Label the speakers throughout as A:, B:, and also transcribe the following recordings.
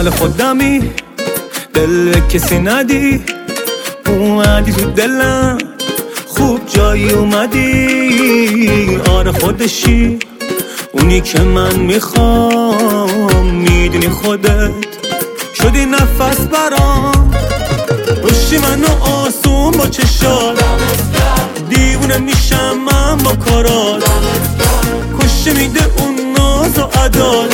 A: مال خودمی، دل به کسی ندی، اومدی تو دلم خوب جایی اومدی. آره خودشی اونی که من میخوام، میدونی خودت شدی نفس برام. باشی منو آسون با چشات، دیوونه میشم من با کارات، کشته میده اون ناز و عدات.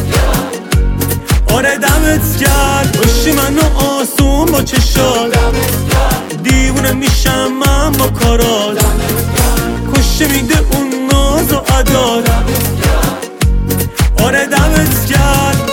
A: آره دمت کرد. باشی منو آسون با چشات، دیوونه میشم من با کارات، کشته میده اون ناز و عدات. آره دمت کرد.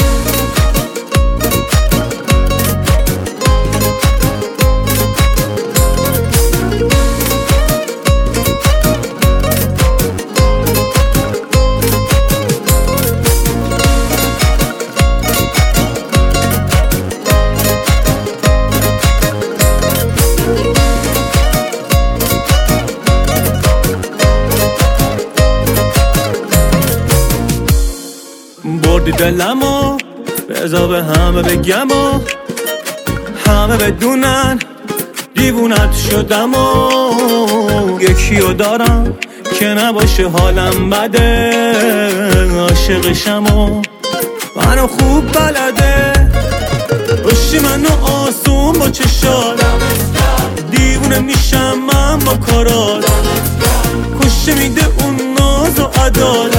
A: بردی دلمو، بذار به همه بگم و همه بدونن دیوونت شدم و یکیو دارم که نباشه حالم بده، عاشقشم و منو خوب بلده. باشی منو آسون با چشات، دیوونه میشم من با کارات، کشته میده اون ناز و عدات.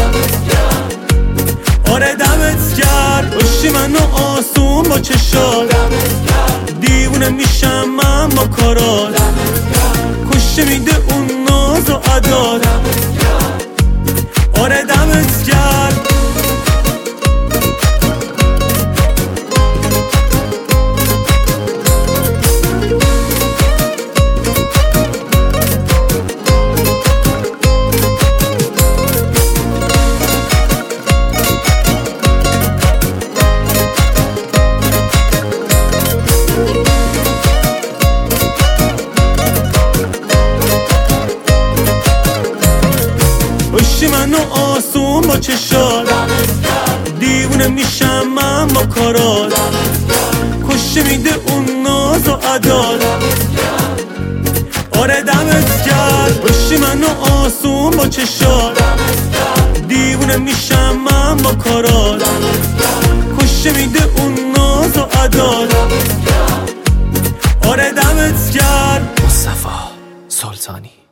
A: آره دمت کرد. باشی منو آسون با چشات، دیوونه میشم من با کارات، کشته میده اون ناز و عدات. آره دمت کرد. باشی منو آسون با چشات، دیوونه میشم من با کارات، کشته میده اون ناز و عدات. آره دمت کرد. باشی منو آسون با چشات، دیوونه میشم من با کارات، کشته میده اون ناز و عدات. آره دمت کرد.
B: مصطفی سلطانی.